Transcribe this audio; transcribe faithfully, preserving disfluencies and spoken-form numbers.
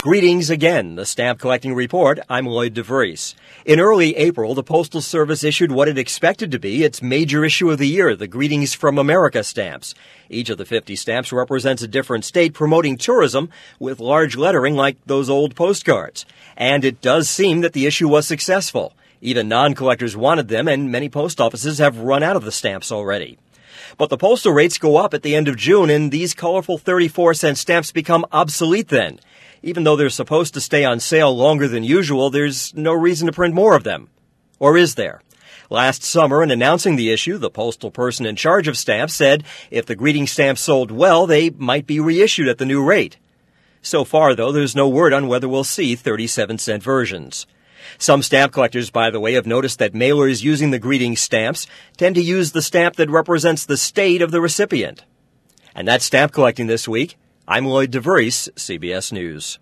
Greetings again, the Stamp Collecting Report. I'm Lloyd DeVries. In early April, the Postal Service issued what it expected to be its major issue of the year, the Greetings from America stamps. Each of the fifty stamps represents a different state promoting tourism with large lettering like those old postcards. And it does seem that the issue was successful. Even non-collectors wanted them, and many post offices have run out of the stamps already. But the postal rates go up at the end of June, and these colorful thirty-four cent stamps become obsolete then. Even though they're supposed to stay on sale longer than usual, there's no reason to print more of them. Or is there? Last summer, in announcing the issue, the postal person in charge of stamps said if the greeting stamps sold well, they might be reissued at the new rate. So far, though, there's no word on whether we'll see thirty-seven cent versions. Some stamp collectors, by the way, have noticed that mailers using the greeting stamps tend to use the stamp that represents the state of the recipient. And that's Stamp Collecting this week. I'm Lloyd DeVries, C B S News.